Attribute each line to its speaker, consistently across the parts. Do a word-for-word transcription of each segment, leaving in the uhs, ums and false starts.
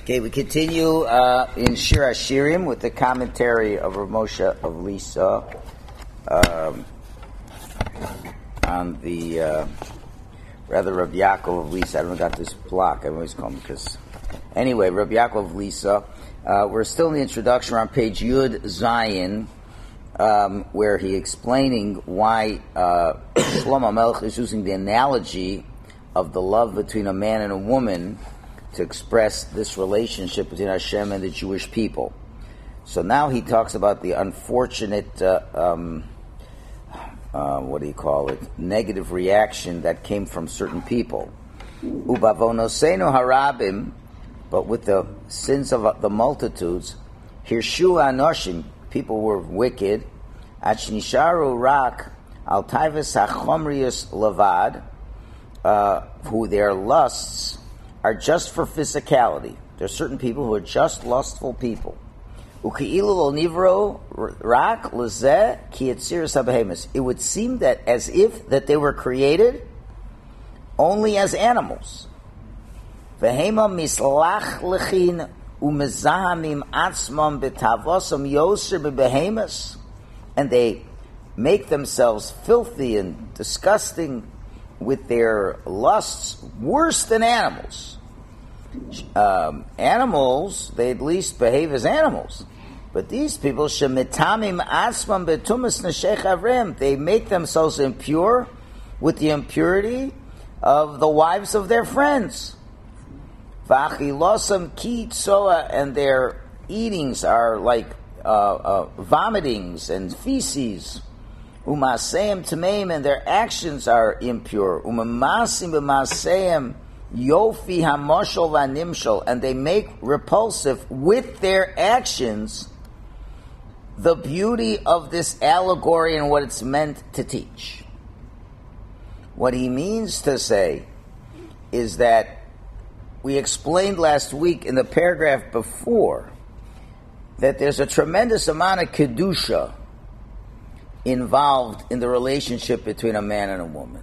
Speaker 1: Okay, we continue uh, in Shir Hashirim with the commentary of Rav Moshe of Lisa um, on the uh, rather Rav Yaakov of Lisa. I don't got this block. I always call him because anyway, Rav Yaakov of Lisa. Uh, we're still in the introduction on page Yud Zayin, um, where he explaining why uh, Shlomo Melech is using the analogy of the love between a man and a woman to express this relationship between Hashem and the Jewish people. So now he talks about the unfortunate, uh, um, uh, what do you call it, negative reaction that came from certain people. Ubavonosenu harabim, but with the sins of the multitudes, hirshu anoshim, people were wicked, achnisharu rak al taivas hachomrius levad, uh, who their lusts are just for physicality. There are certain people who are just lustful people. It would seem that as if that they were created only as animals. And they make themselves filthy and disgusting with their lusts worse than animals. Um, animals, they at least behave as animals. But these people, shemitamim asmam betumas neshech avrim, they make themselves impure with the impurity of the wives of their friends. V'achilosam ki tzoa, and their eatings are like uh, uh, vomitings and feces. Umaseim tameim, and their actions are impure. Umamasim b'maseim yofi hamoshol v'animshol, and they make repulsive with their actions the beauty of this allegory and what it's meant to teach. What he means to say is that we explained last week in the paragraph before that there's a tremendous amount of kedusha involved in the relationship between a man and a woman.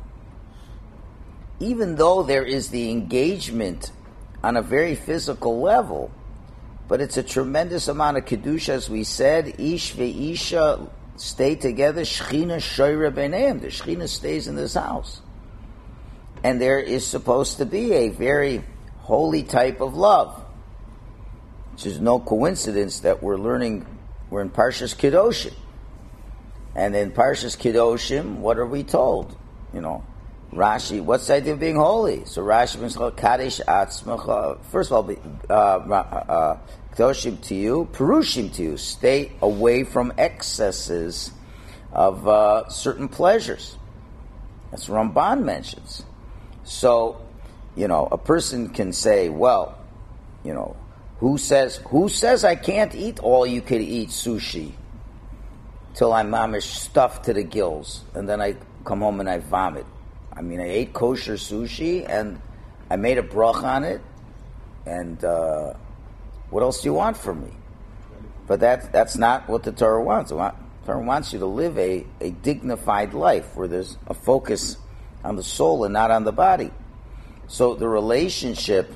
Speaker 1: Even though there is the engagement on a very physical level, but it's a tremendous amount of kedusha, as we said, ish ve'isha stay together, shechina shoyra b'neihem, the shechina stays in this house. And there is supposed to be a very holy type of love, which is no coincidence that we're learning, we're in Parshas Kedoshim. And in Parshas Kedoshim, what are we told? You know, Rashi, what's the idea of being holy? So Rashi means Kadesh Atzmacha. First of all, uh, uh, Kedoshim to you, Perushim to you. Stay away from excesses of uh, certain pleasures. That's what Ramban mentions. So, you know, a person can say, well, you know, who says who says I can't eat all you could eat sushi till I'm mamish stuffed to the gills, and then I come home and I vomit. I mean, I ate kosher sushi, and I made a brach on it, and uh, what else do you want from me? But that, that's not what the Torah wants. The Torah wants you to live a, a dignified life, where there's a focus on the soul and not on the body. So the relationship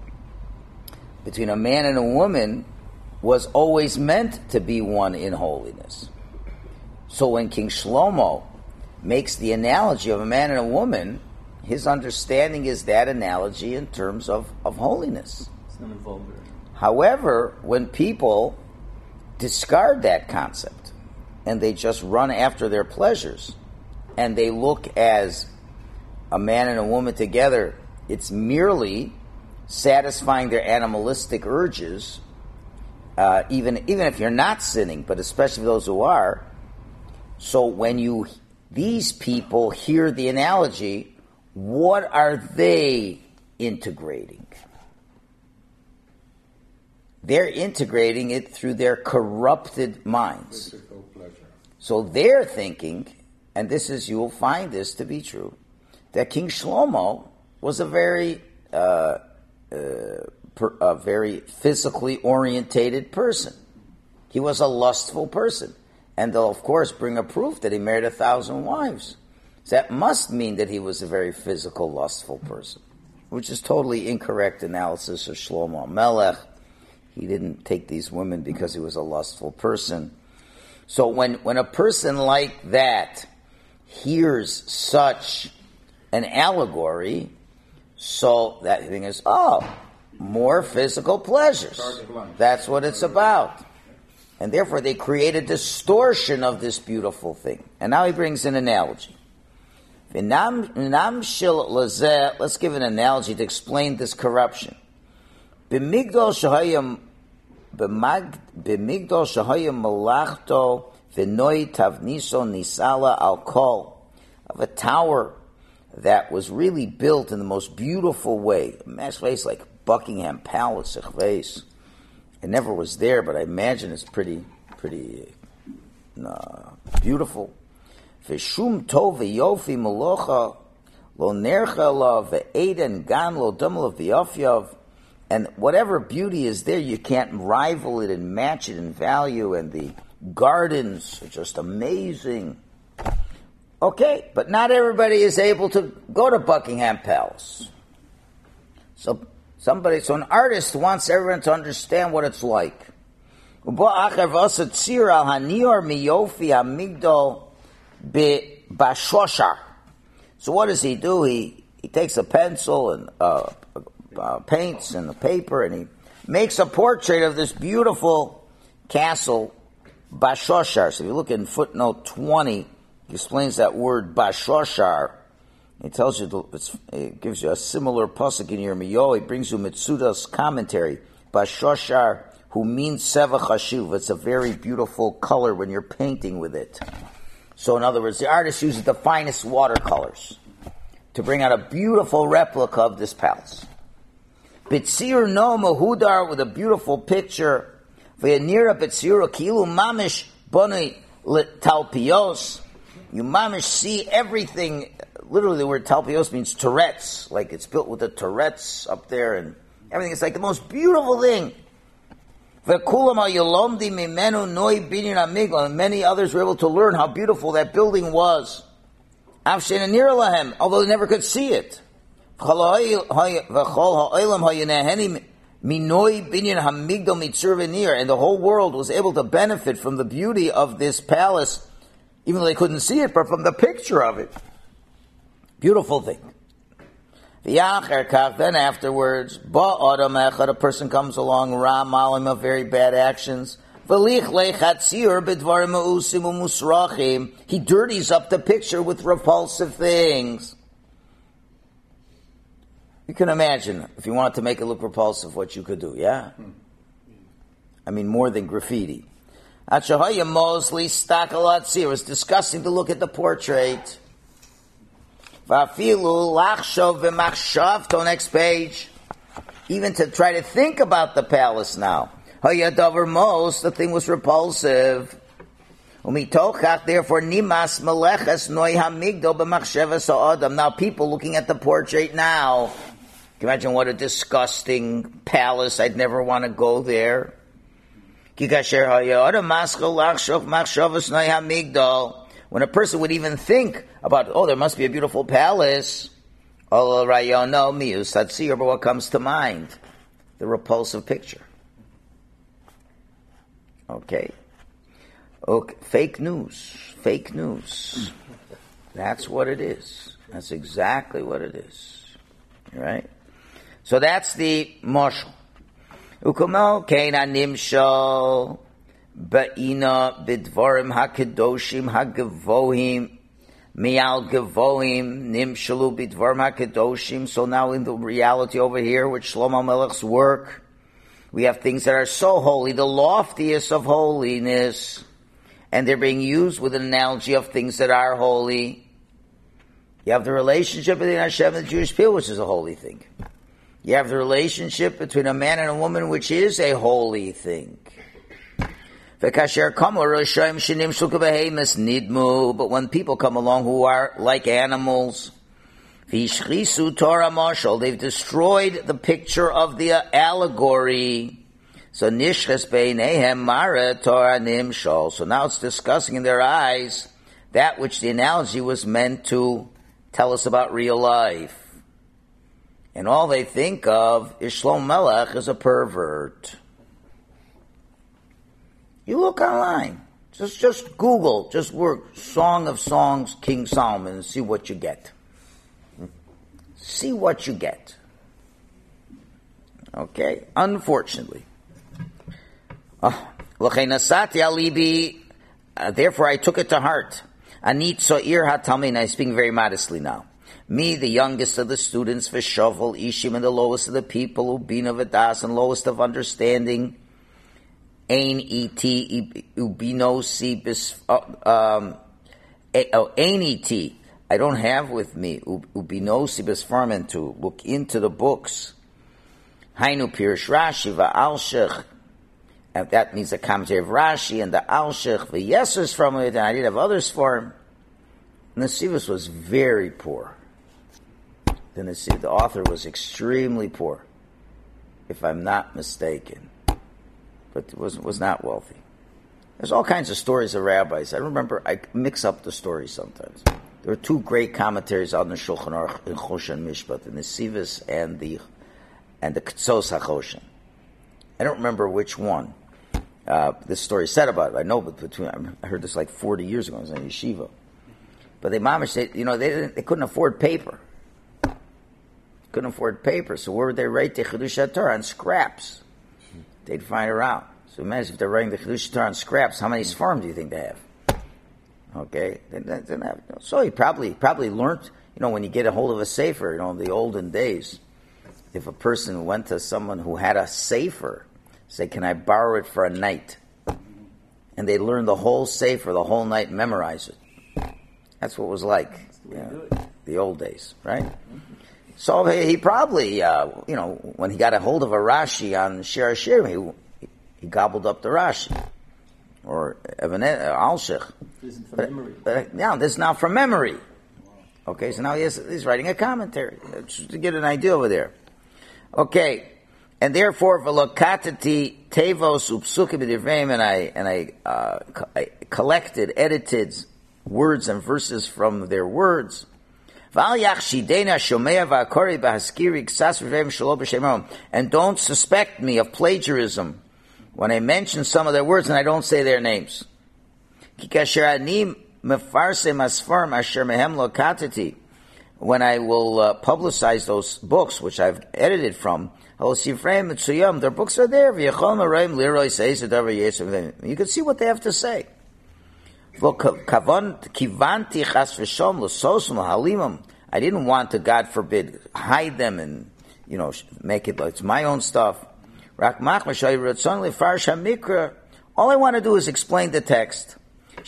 Speaker 1: between a man and a woman was always meant to be one in holiness. So when King Shlomo makes the analogy of a man and a woman, his understanding is that analogy in terms of, of holiness.
Speaker 2: It's not vulgar.
Speaker 1: However, when people discard that concept and they just run after their pleasures and they look as a man and a woman together, it's merely satisfying their animalistic urges, uh, even even if you're not sinning, but especially those who are. So when you these people hear the analogy, what are they integrating? They're integrating it through their corrupted minds. So they're thinking, and this is, you will find this to be true, that King Shlomo was a very, uh, uh, per, a very physically orientated person. He was a lustful person. And they'll, of course, bring a proof that he married a thousand wives. So that must mean that he was a very physical, lustful person, which is totally incorrect analysis of Shlomo Melech He didn't take these women because he was a lustful person. So when, when a person like that hears such an allegory, so that thing is, oh, more physical pleasures. That's what it's about. And therefore they create a distortion of this beautiful thing. And now he brings an analogy. Let's give an analogy to explain this corruption. B'migdal shahayim malachto v'noi tavniso nisala al kol, of a tower that was really built in the most beautiful way. A nice place like Buckingham Palace. It never was there, but I imagine it's pretty, pretty uh, beautiful. V'shum tov v'yofi melocha lo nercha la v'eden gan lo dumla v'yofyav. And whatever beauty is there, you can't rival it and match it in value. And the gardens are just amazing. Okay, but not everybody is able to go to Buckingham Palace. So somebody, so an artist wants everyone to understand what it's like. So what does he do? He he takes a pencil and uh, uh, paints and the paper, and he makes a portrait of this beautiful castle, Bashoshar. So if you look in footnote twenty, he explains that word Bashoshar. He tells you, the, it's, it gives you a similar pasuk in Yirmiyahu. He brings you Mitsuda's commentary, Bashoshar, who means Seva Chashuv. It's a very beautiful color when you're painting with it. So in other words, the artist uses the finest watercolors to bring out a beautiful replica of this palace. Bitsir no mahudar, with a beautiful picture. V'yanira bitsir kilu mamish boni talpios. You mamish see everything. Literally, the word talpios means Tourette's, like it's built with the Tourette's up there, and everything. It's like the most beautiful thing. And many others were able to learn how beautiful that building was, although they never could see it. And the whole world was able to benefit from the beauty of this palace, even though they couldn't see it, but from the picture of it. Beautiful thing. Then afterwards, a person comes along, Ramalim of very bad actions. He dirties up the picture with repulsive things. You can imagine, if you wanted to make it look repulsive, what you could do, yeah? I mean, more than graffiti. It was disgusting to look at the portrait. Next page. Even to try to think about the palace now. Most, the thing was repulsive. Therefore, nimas meleches noi hamigdo b'machshevas ha'adam. Now people looking at the portrait now. Can you imagine what a disgusting palace? I'd never want to go there. When a person would even think about, oh, there must be a beautiful palace, but what comes to mind? The repulsive picture. Okay. Okay. Fake news. Fake news. That's what it is. That's exactly what it is. Right? So that's the marshal. Ukumel keina nimshal ba'ina bidvarim hakedoshim hagavohim mial gavohim nimshalu bidvarim hakedoshim. So now in the reality over here with Shlomo Melech's work, we have things that are so holy, the loftiest of holiness, and they're being used with an analogy of things that are holy. You have the relationship between Hashem and the Jewish people, which is a holy thing. You have the relationship between a man and a woman, which is a holy thing. But when people come along who are like animals, they've destroyed the picture of the allegory. So So now it's discussing in their eyes that which the analogy was meant to tell us about real life. And all they think of is Shlomo Melech as a pervert. You look online. Just just Google, just work Song of Songs, King Solomon, and see what you get. See what you get. Okay? Unfortunately. Oh. Uh, therefore I took it to heart. Anit so'ir hatalmin, I speak very modestly now. Me, the youngest of the students, Vishovel, Ishim, and the lowest of the people, Ubina Vadas, and lowest of understanding, Ain eti ubinosi bis um oh ain eti. I don't have with me ubinosi bis farman to look into the books. Hainu Pirish Rashi va'alshich. That means the commentary of Rashi and the Alshich, the Yesers from it, and I did have others for him. Nesivus was very poor. The Nesivus, the author was extremely poor, if I'm not mistaken. But was was not wealthy. There's all kinds of stories of rabbis. I remember I mix up the stories sometimes. There were two great commentaries on the Shulchan Aruch in Choshen Mishpat, the Nesivus and the and the Ketzos HaChoshen. I don't remember which one uh, this story said about it. I know, but between I heard this like forty years ago. I was in yeshiva, but they mamish, they, you know, they didn't, they couldn't afford paper. Couldn't afford paper, so where would they write the Chidush HaTorah? On scraps. They'd find around. So imagine if they're writing the Chidush HaTorah on scraps, how many sfarm do you think they have? Okay, they, they didn't have. So he probably probably learned. You know, when you get a hold of a sefer, you know, in the olden days, if a person went to someone who had a sefer, say, "Can I borrow it for a night?" and they learn the whole sefer, the whole night, memorize it. That's what it was like, you know, the old days, right? So he probably, uh, you know, when he got a hold of a Rashi on Shir HaShirim, he, he gobbled up the Rashi. Or Even Alshich.
Speaker 2: This isn't from memory.
Speaker 1: But, now, this is now from memory. Okay, so now he has, he's writing a commentary. Just to get an idea over there. Okay, and therefore, velokatati tevos upsukim b'divrei, and I, and I, uh, co- I collected, edited words and verses from their words. And don't suspect me of plagiarism when I mention some of their words and I don't say their names. When I will uh, publicize those books, which I've edited from, their books are there. You can see what they have to say. I didn't want to, God forbid, hide them and, you know, make it like it's my own stuff. All I want to do is explain the text.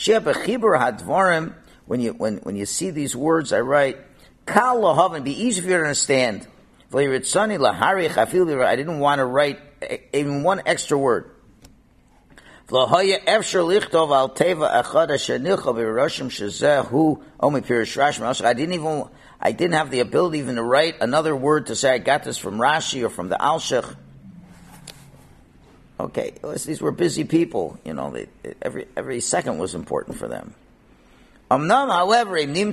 Speaker 1: When you when when you see these words I write, be easy for you to understand. I didn't want to write even one extra word. I didn't even, I didn't have the ability even to write another word to say I got this from Rashi or from the Alshich. Okay, these were busy people, you know, they, every every second was important for them. However,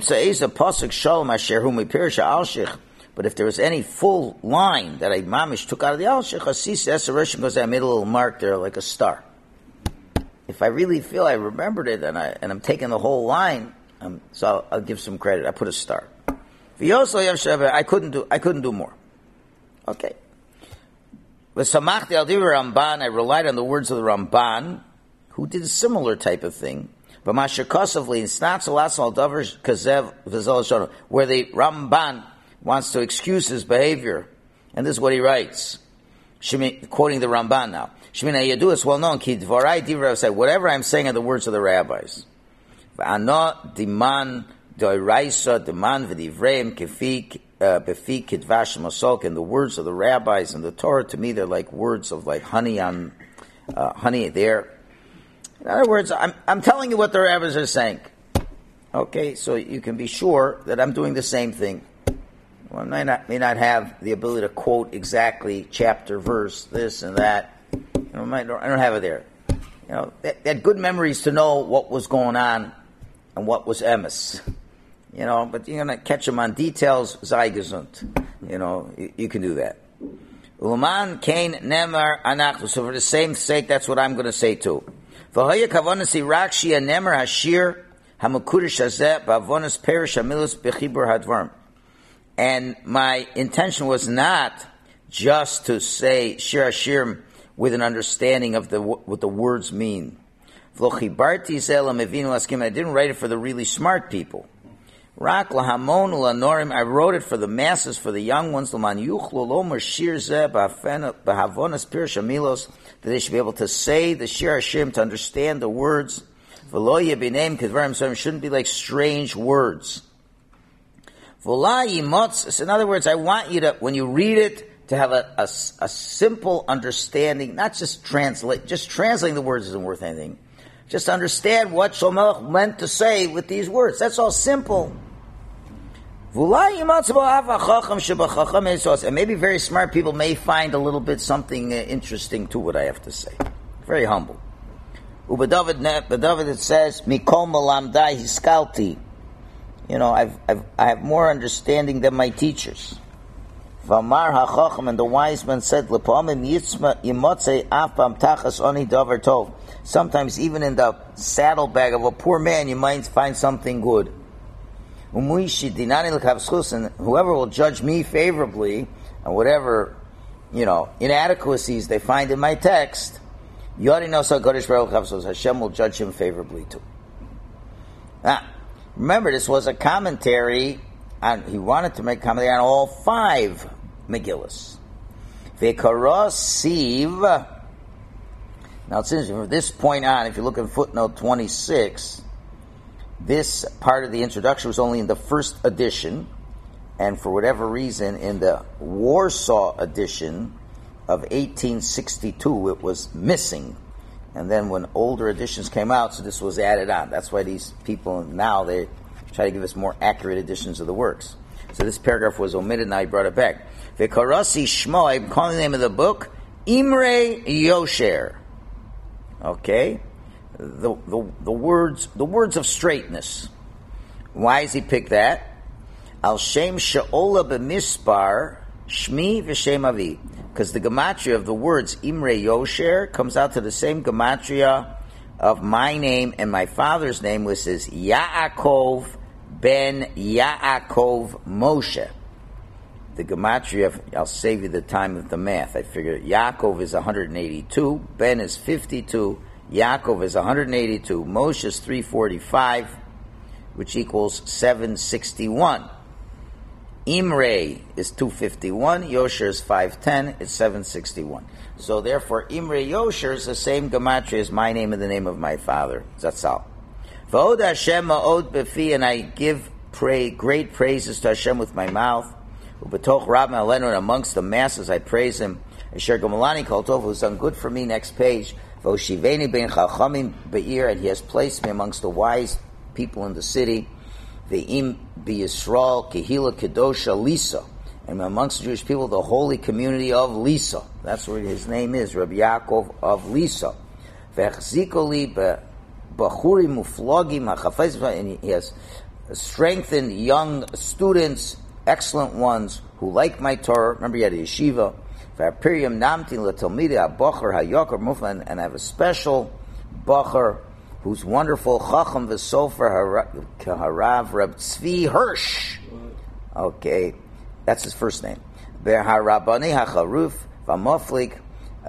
Speaker 1: but if there was any full line that I mamish took out of the Alshich, goes, I made a little mark there like a star. If I really feel I remembered it and, I, and I'm taking the whole line, um, so I'll, I'll give some credit. I put a star. I couldn't do. I couldn't do more. Okay. With Samachti al Divrei Ramban, I relied on the words of the Ramban, who did a similar type of thing. But Mashakosovli, it's not so last all davers kazev v'zol, where the Ramban wants to excuse his behavior, and this is what he writes, quoting the Ramban now. Shemina Yadu is well known. Ki dvarai divrei say whatever I'm saying are the words of the rabbis. V'ano diman doiraisa diman v'divreim kefi befi kidvash masok, and the words of the rabbis and the Torah to me they're like words of like honey on uh, honey there. In other words, I'm I'm telling you what the rabbis are saying. Okay, so you can be sure that I'm doing the same thing. Well, I may not may not have the ability to quote exactly chapter verse this and that. You know, I don't, I don't have it there. You know, they, they had good memories to know what was going on and what was emes. You know, but you're going to catch them on details, sei gesund. You know, you, you can do that. Uman kain nemar anachnu. So for the same sake, that's what I'm going to say too. V'haya kavanasi rakshi anemer hashir hamakudish hazeh ba'avonas perish hamilus bechibur hadvarim. And my intention was not just to say Shir Hashirim with an understanding of the what the words mean. I didn't write it for the really smart people. I wrote it for the masses, for the young ones, that they should be able to say the Shir Hashirim, to understand the words. Shouldn't be like strange words. In other words, I want you to, when you read it, to have a, a, a simple understanding, not just translate, just translating the words isn't worth anything. Just understand what Shlomo meant to say with these words. That's all simple. And maybe very smart people may find a little bit something uh, interesting to what I have to say. Very humble. But David it says, Mikol malamdai hiskalti. You know, I've, I've, I have more understanding than my teachers. V'amar hachacham, and the wise man said, L'pa'amim yimotzei afam tachas oni davar tov. Sometimes even in the saddlebag of a poor man, you might find something good. And whoever will judge me favorably, and whatever, you know, inadequacies they find in my text, Hashem will judge him favorably too. Now, remember, this was a commentary on, he wanted to make commentary on all five Megillas. V'kara siv. Now it's interesting, from this point on, if you look at footnote twenty-six, this part of the introduction was only in the first edition, and for whatever reason, in the Warsaw edition of eighteen sixty-two, it was missing. And then when older editions came out, so this was added on. That's why these people now, they try to give us more accurate editions of the works. So this paragraph was omitted, now he brought it back. V'karasi Shmo, I'm calling the name of the book, Imre Yosher. Okay? The, the, the words, the words of straightness. Why does he pick that? Al Shem She'ola B'mispar, Shmi V'Shem Avi. Because the gematria of the words Imre Yosher comes out to the same gematria of my name and my father's name, which is Yaakov ben Yaakov Moshe. The gematria of, I'll save you the time of the math. I figured Yaakov is one hundred eighty-two, Ben is fifty-two, Yaakov is one hundred eighty-two, Moshe is three forty-five, which equals seven sixty-one. Imre is two fifty-one, Yosher is five ten, it's seven sixty-one. So therefore, Imre Yosher is the same gematria as my name and the name of my father, Zatzal. V'od Hashem ma'od befi, and I give pray, great praises to Hashem with my mouth. U'betoch rab ma'alenu, and amongst the masses I praise him. Asher gamalani kol tov, who's done good for me, next page. V'oshiveni ben chachamim be'ir, and he has placed me amongst the wise people in the city. Ve'im b'Yisrael kehila kedosha Lisa, and amongst the Jewish people, the holy community of Lisa. That's where his name is, Rabbi Yaakov of Lisa. Ve'chzikoli b'churi muflogim hachafez, and he has strengthened young students, excellent ones who like my Torah. Remember, he had a yeshiva. Ve'apiriam namtin l'talmidei ha'bocher ha'yokar muflan, and I have a special bocher who's wonderful, Chacham v'Sofer Harav Reb Tzvi Hirsch. Okay, that's his first name. Be'harabani hacharuf v'moflik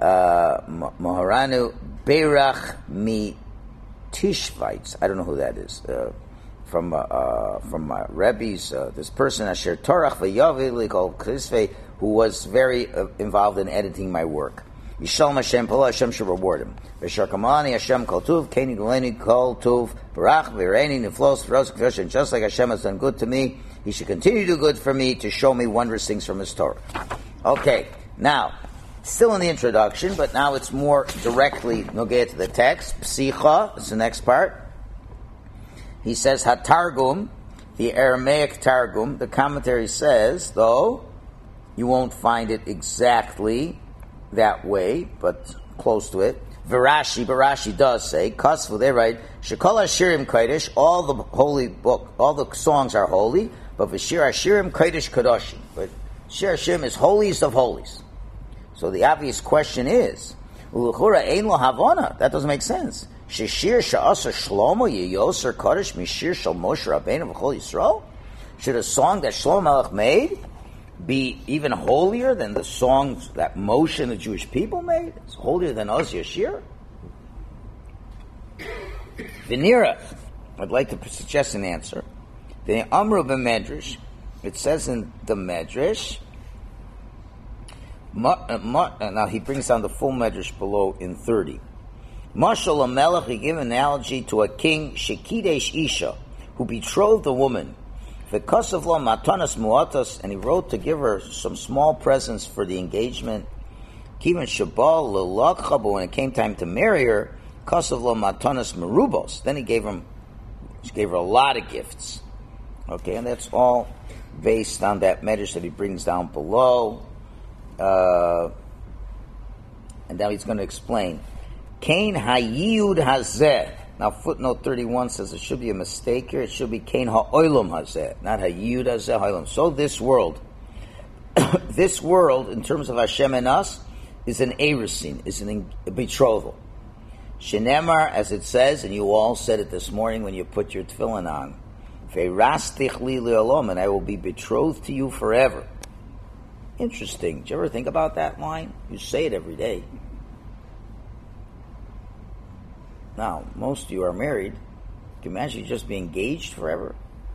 Speaker 1: Moharanu Beirach mi Tishvites. I don't know who that is. Uh, from uh, uh, from uh, Rebbe's, uh, this person Asher Torach v'Yavi Likol Krisvei, who was very uh, involved in editing my work. Yishalom Hashem, Pala Hashem should reward him. V'shar Kamani Hashem Kol Tuv, Keni Guleni Kol Tuv, Barach V'Reini Niflos V'Ros K'Vosh, and just like Hashem has done good to me, He should continue to do good for me to show me wondrous things from His Torah. Okay, now, still in the introduction, but now it's more directly nogeh to the text. Psicha is the next part. He says, HaTargum, the Aramaic Targum, the commentary says, though, you won't find it exactly that way, but close to it. V'Rashi, but Rashi does say, Kasvu, they write, Shekol Hashirim Kodesh, all the holy book, all the songs are holy, but V'Shir Hashirim Kodesh Kadoshim. But Shir Hashirim is holiest of holies. So the obvious question is, Uluchura ein lo havana. That doesn't make sense. Sheshir Sha'asa Shlomo Yeyoser Kodesh Mishir Shal Moshe Rabbeinu V'Chol Yisrael? Should a song that Shlomo Melech made be even holier than the songs that Moshe and the Jewish people made? It's holier than Oz Yashir? Venira, I'd like to suggest an answer. The Amru b'Medrash, it says in the Medrash, now he brings down the full Medrash below in thirty. Mashal HaMelech, he gave an analogy to a king, Shekidesh Isha, who betrothed a woman. V'kasav lo matanas muatas, and he wrote to give her some small presents for the engagement. Kivan Shabal L'Lakcha, but when it came time to marry her, kasav lo matanas merubos. Then he gave him, he gave her a lot of gifts. Okay, and that's all based on that medrash that he brings down below. Uh, and now he's going to explain. Kain hayiyud hazeh. Now footnote thirty-one says it should be a mistake here. It should be Kain ha'olam hazeh, not hayiyud hazeh ha'olam. So this world, this world, in terms of Hashem and us, is an erusin, is an, a betrothal. Shenemar, as it says, and you all said it this morning when you put your tefillin on, Ve'rastich li le'olam, and I will be betrothed to you forever. Interesting. Did you ever think about that line? You say it every day. Now, most of you are married. Can you imagine just being engaged forever?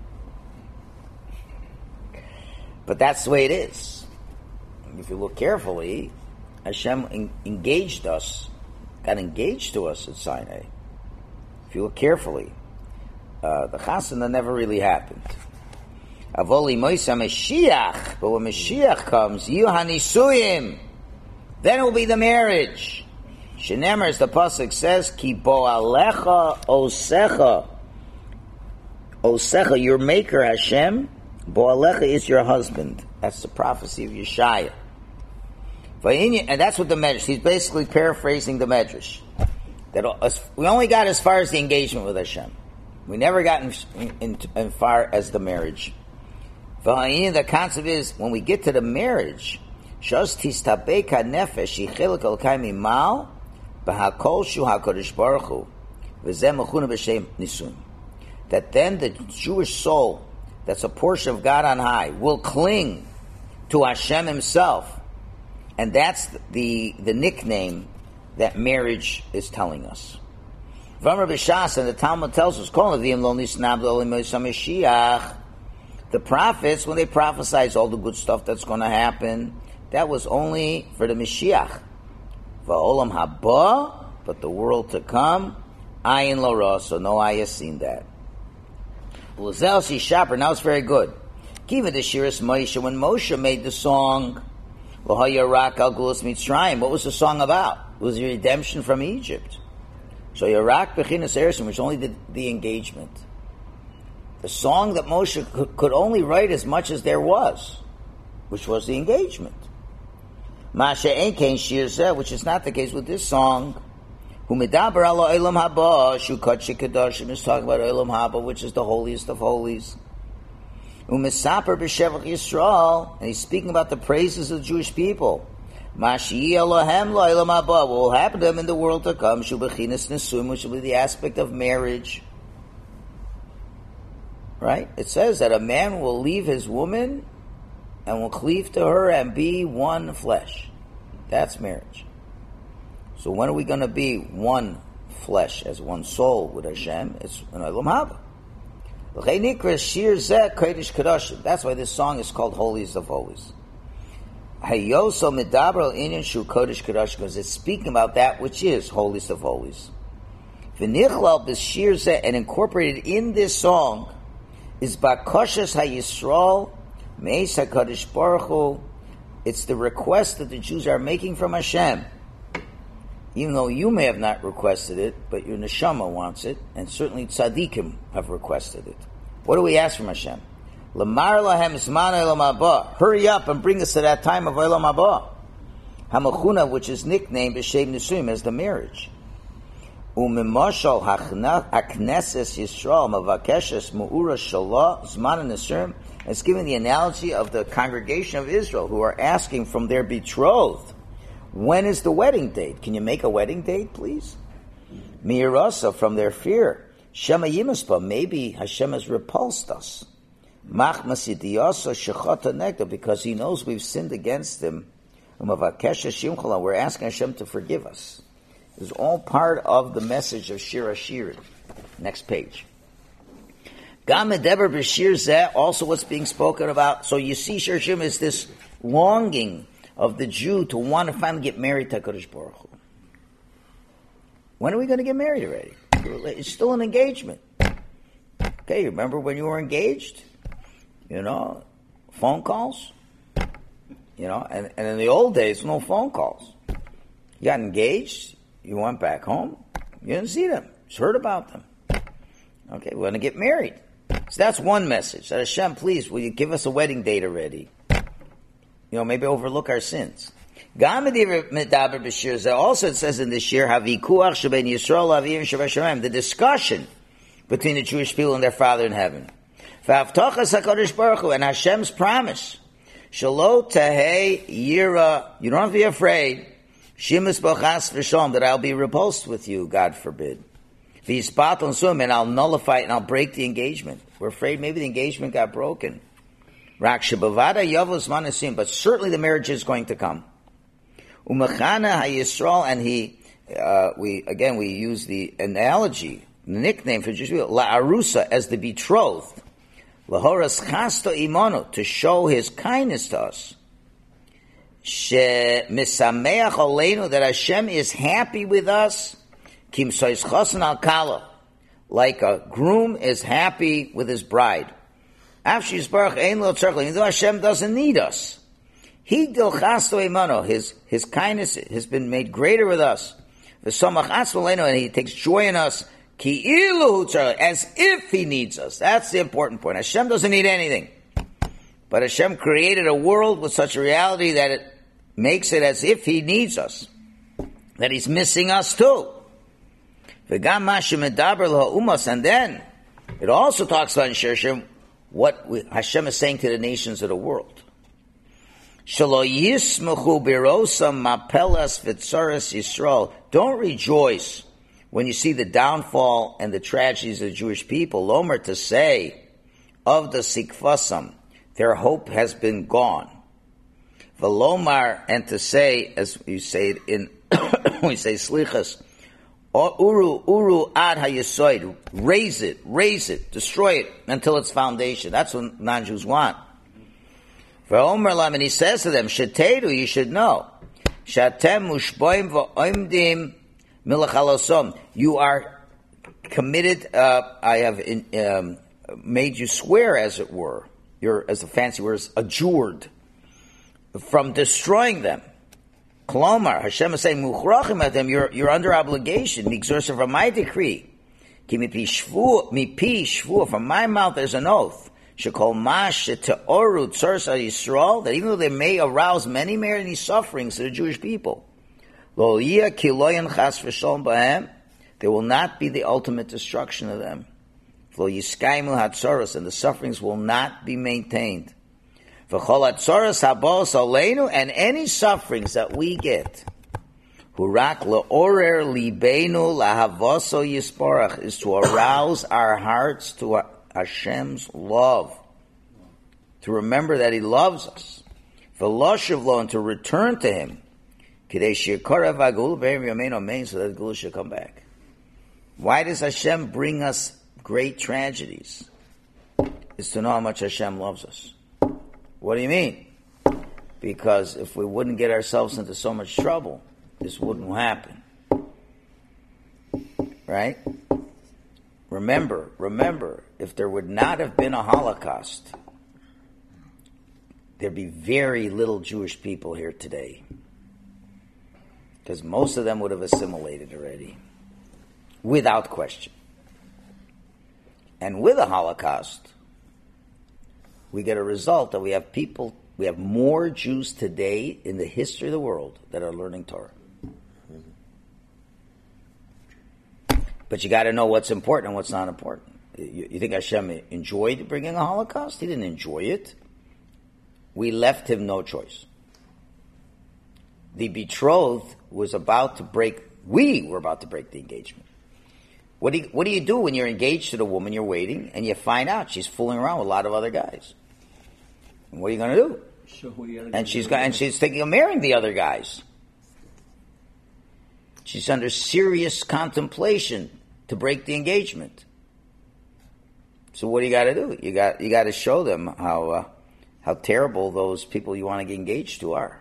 Speaker 1: But that's the way it is. If you look carefully, Hashem en- engaged us, got engaged to us at Sinai. If you look carefully, uh, the chasana never really happened. Avoli Moisa Mashiach, but when Mashiach comes, Yuhanisuyim, then it will be the marriage. Shenemer, as the pasuk says, Ki bo alecha osecha, osecha, your maker Hashem, bo alecha is your husband. That's the prophecy of Yeshaya. And that's what the Medrash, he's basically paraphrasing the Medrash. That we only got as far as the engagement with Hashem. We never got in, in, in far as the marriage. The concept is, when we get to the marriage, that then the Jewish soul, that's a portion of God on high, will cling to Hashem himself. And that's the, the nickname that marriage is telling us. V'amar b'shas, and the Talmud tells us, the prophets, when they prophesied all the good stuff that's going to happen, that was only for the Mashiach. Va'olam haba, but the world to come, ayin lo ra, so no eye has seen that. L'zel si shaper, now it's very good. Kiva the Shiras Moshe, when Moshe made the song, L'haya rak al gulas mitzrayim, what was the song about? It was the redemption from Egypt. So Yarak Bechinas Erison, which only did the engagement. The song that Moshe could only write as much as there was, which was the engagement. Masha Enkein Shir Zeh, which is not the case with this song. Humidaber ala Olam Haba, Shukat Shikadashim is talking about Olam Haba, which is the holiest of holies. Umisaper B'Shevach Yisrael, and he's speaking about the praises of the Jewish people. Mashi Elohem lo Olam Haba, what will happen to them in the world to come, Shubachinas Nesum, which will be the aspect of marriage. Right? It says that a man will leave his woman and will cleave to her and be one flesh. That's marriage. So when are we going to be one flesh as one soul with Hashem? It's an Olam Haba. That's why this song is called Holiest of Holies. Because it's speaking about that which is Holiest of Holies. And incorporated in this song is Bakashas HaYisrael Meis HaKadosh Baruch Hu. It's the request that the Jews are making from Hashem. Even though you may have not requested it, but your neshama wants it, and certainly tzaddikim have requested it. What do we ask from Hashem? Lamar lahem zman olam haba. Hurry up and bring us to that time of olam haba. Hamachuna, which is nicknamed B'Shem Nisuim, as the marriage. Umimashal hakneses Yisrael mavakeshes mu'ura shalah zman nisuim. It's given the analogy of the congregation of Israel who are asking from their betrothed, when is the wedding date? Can you make a wedding date, please? Mi'irasa, from their fear. Shema Yimaspa, maybe Hashem has repulsed us. Machmasidiyasa Shechata Negda, because he knows we've sinned against him. We're asking Hashem to forgive us. It's all part of the message of Shir HaShirim. Next page. Gam Medeber B'Shir Zeh, also what's being spoken about. So you see, Shir HaShirim is this longing of the Jew to want to finally get married to HaKadosh Baruch Hu. When are we going to get married already? It's still an engagement. Okay, you remember when you were engaged? You know, phone calls? You know, and, and in the old days, no phone calls. You got engaged, you went back home, you didn't see them, just heard about them. Okay, we're going to get married. So that's one message. That Hashem, please, will you give us a wedding date already? You know, maybe overlook our sins. Also it says in this year, the discussion between the Jewish people and their Father in heaven. And Hashem's promise. Shalo tehei yira. You don't have to be afraid. Shimus b'chas v'shalom, that I'll be repulsed with you, God forbid. V'yispat l'sum, and I'll nullify it and I'll break the engagement. We're afraid maybe the engagement got broken. Rak shebavada yavos manasim, but certainly the marriage is going to come. Umachana hayisrael, and he, uh, we again we use the analogy, the nickname for Jewish people, la arusa, as the betrothed. Lahoras chasto imano, to show his kindness to us. She misameach aleinu, that Hashem is happy with us. Kim sois chosen al kala, like a groom is happy with his bride. After Yisbarach ein lo tzarich, even though Hashem doesn't need us, he dil chasto imano, his his kindness has been made greater with us. V'samach atzmo aleinu, and he takes joy in us. Ki ilu, as if he needs us. That's the important point. Hashem doesn't need anything. But Hashem created a world with such a reality that it makes it as if he needs us. That he's missing us too. And then, it also talks about in Shir HaShirim what Hashem is saying to the nations of the world. Don't rejoice when you see the downfall and the tragedies of the Jewish people. Lomer, to say of the Sikfasam, their hope has been gone. Velomar, and to say, as you say it in, we say Slichas, Uru, Uru ad hayesoid, raise it, raise it, destroy it until its foundation. That's what non-Jews want. Ve'omer lam, and he says to them, Shetedu, you should know, Shatem mushboim v'oimdim milach halosom, you are committed, uh, I have in, um, made you swear, as it were, you're, as a fancy word, adjured from destroying them. Kolomar, Hashem is saying, Muchrachim at them, you're, you're under obligation, Migzorsa, from my decree, Ki mipi shvu, from my mouth there's an oath, Shekol mash te'oru tzorsa Yisrael, that even though they may arouse many, many sufferings to the Jewish people, Lo yia ki lo yanchas v'sholom b'hem, there will not be the ultimate destruction of them. Lo yiskaimu hatzoros, and the sufferings will not be maintained. V'chol hatzoros habos aleinu, and any sufferings that we get, hurak le'orer libeinu lahavoso yisporach, is to arouse our hearts to Hashem's love, to remember that He loves us, v'loshev lo, and to return to Him, kidei she'korav ha'gul b'hem yamein omein, so that the Gula should come back. Why does Hashem bring us great tragedies? It's to know how much Hashem loves us. What do you mean? Because if we wouldn't get ourselves into so much trouble, this wouldn't happen. Right? Remember, remember, if there would not have been a Holocaust, there'd be very little Jewish people here today. Because most of them would have assimilated already. Without question. And with a Holocaust, we get a result that we have people, we have more Jews today in the history of the world that are learning Torah. But you got to know what's important and what's not important. You, you think Hashem enjoyed bringing a Holocaust? He didn't enjoy it. We left him no choice. The betrothed was about to break, we were about to break the engagement. What do you, what do you do when you're engaged to the woman you're waiting and you find out she's fooling around with a lot of other guys? And what are you going to do?
Speaker 2: So
Speaker 1: and she's got, and she's thinking of marrying the other guys. She's under serious contemplation to break the engagement. So what do you got to do? You got you got to show them how uh, how terrible those people you want to get engaged to are.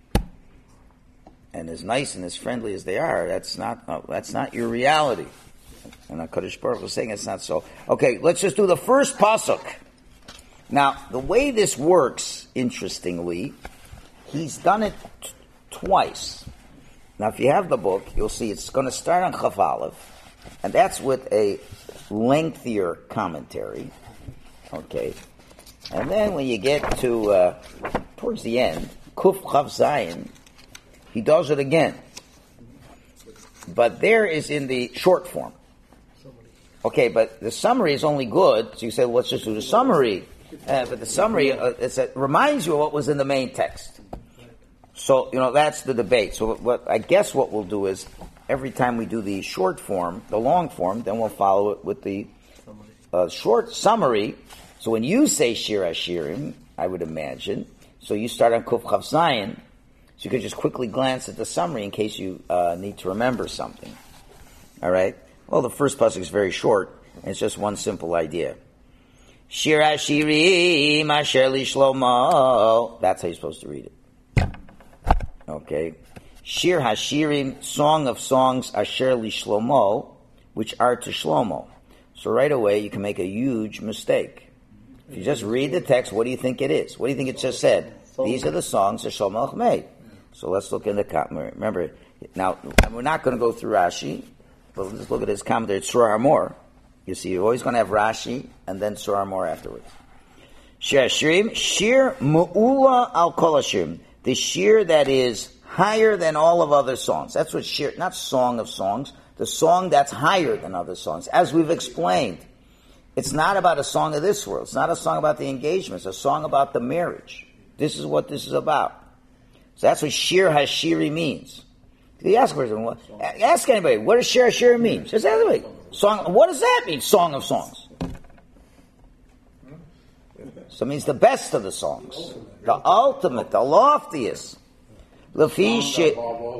Speaker 1: And as nice and as friendly as they are, that's not uh, that's not your reality. And HaKadosh Baruch Hu was saying it's not so. Okay, let's just do the first pasuk. Now, the way this works, interestingly, he's done it t- twice. Now, if you have the book, you'll see it's going to start on Chaf Aleph, and that's with a lengthier commentary. Okay, and then when you get to uh, towards the end, Kuf Chaf Zayin, he does it again, but there is in the short form. Okay, but the summary is only good. So you say, well, let's just do the summary. Uh, but the summary uh, it's a, reminds you of what was in the main text. So, you know, that's the debate. So what I guess what we'll do is every time we do the short form, the long form, then we'll follow it with the uh, short summary. So when you say Shir HaShirim, I would imagine, so you start on Kuf Chav Zayin, so you could just quickly glance at the summary in case you uh, need to remember something. All right? Well, the first pasuk is very short, and it's just one simple idea. Shir HaShirim Asher Li Shlomo. That's how you're supposed to read it. Okay. Shir HaShirim, Song of Songs, Asher Li Shlomo, which are to Shlomo. So right away, you can make a huge mistake. If you just read the text, what do you think it is? What do you think it just said? These are the songs that Shlomo made. So let's look in the commentary. Remember, now, we're not going to go through Rashi, but let's look at his commentary. It's Surah Amor. You see, you're always going to have Rashi and then Surah Amor afterwards. Shir HaShirim, Shir Mu'ula Al Kol HaShirim. The shir that is higher than all of other songs. That's what shir, not song of songs, the song that's higher than other songs. As we've explained, it's not about a song of this world. It's not a song about the engagement. It's a song about the marriage. This is what this is about. So that's what Shir HaShiri means. You ask a person, what, ask anybody, what does Shir HaShiri mean? Just ask anybody. Song, what does that mean, song of songs? So it means the best of the songs. The ultimate, the loftiest. Lafishu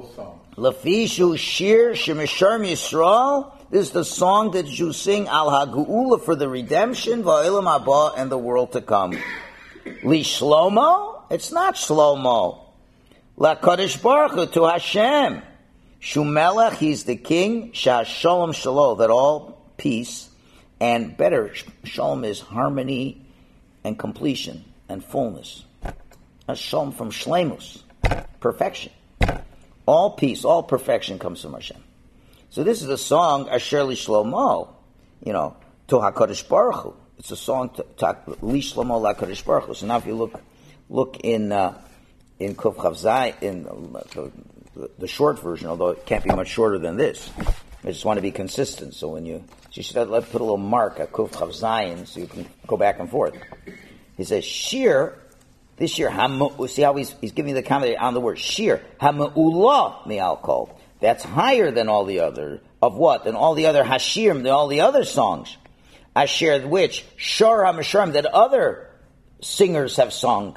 Speaker 1: Shir Shemishar Yisrael. This is the song that you sing Al HaGeula for the redemption, Va'ilam Haba, and the world to come. Li Shlomo? It's not Shlomo. La Kadosh Baruch Hu, to Hashem. Shumelech, he's the king. Shah Shalom Shalom, that all peace and better. Shalom is harmony and completion and fullness. A shalom from shlemus, perfection. All peace, all perfection comes from Hashem. So this is a song, Asher Li Shlomo, you know, to HaKadosh Baruch Hu. It's a song to, to Li Shlomo La Kadosh Baruch Hu. So now if you look, look in uh, in Kuf Chav Zayin, in the, the, the short version, although it can't be much shorter than this. I just want to be consistent. So when you, so you should let put a little mark at Kuf Chav Zayin so you can go back and forth. He says Shir. This year, see how he's, he's giving the commentary on the word shir. Hama'ula mi'alkol. That's higher than all the other, of what? Than all the other hashirim, than all the other songs. Asher, which, shor ha'masharim, that other singers have sung.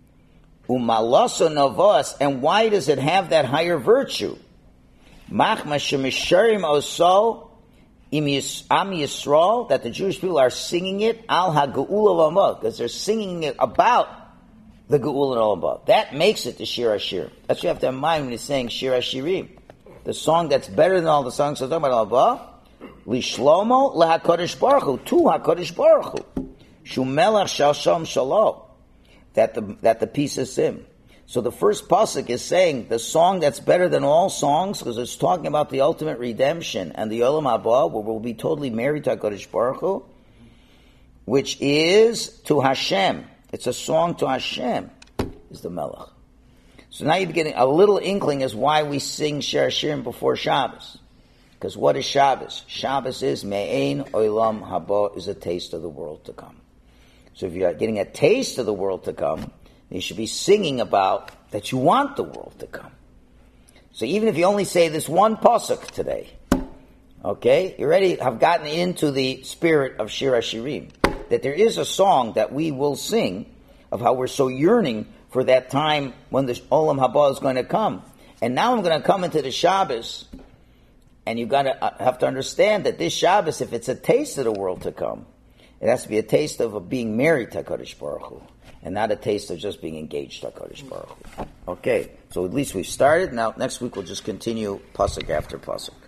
Speaker 1: Umalaso novos, and why does it have that higher virtue? Machma shemisharim oso, im am Yisrael, that the Jewish people are singing it, al ha'geula v'amah, because they're singing it about the Geula and all above. That makes it the Shir HaShir. That's what you have to have in mind when you're saying Shir HaShirim. The song that's better than all the songs we're talking about all above. Li Shlomo le HaKadosh Baruch Hu. To HaKadosh Baruch Hu. Shumelech shal shalom shalom. That the, that the peace is him. So the first pasuk is saying the song that's better than all songs, because it's talking about the ultimate redemption and the Olam Haba, where we'll be totally married to HaKadosh Baruch Hu, which is to Hashem. It's a song to Hashem, is the Melech. So now you're getting a little inkling as why we sing Shir HaShirim before Shabbos. Because what is Shabbos? Shabbos is Me'ein Olam Haba, is a taste of the world to come. So if you're getting a taste of the world to come, you should be singing about that you want the world to come. So even if you only say this one pasuk today, Okay? You already have gotten into the spirit of Shir HaShirim. That there is a song that we will sing of how we're so yearning for that time when the Olam Haba is going to come. And now I'm going to come into the Shabbos, and you've got to have to understand that this Shabbos, if it's a taste of the world to come, it has to be a taste of being married to HaKadosh Baruch Hu, and not a taste of just being engaged to HaKadosh Baruch Hu. Okay, so at least we've started. Now, next week we'll just continue pasuk after pasuk.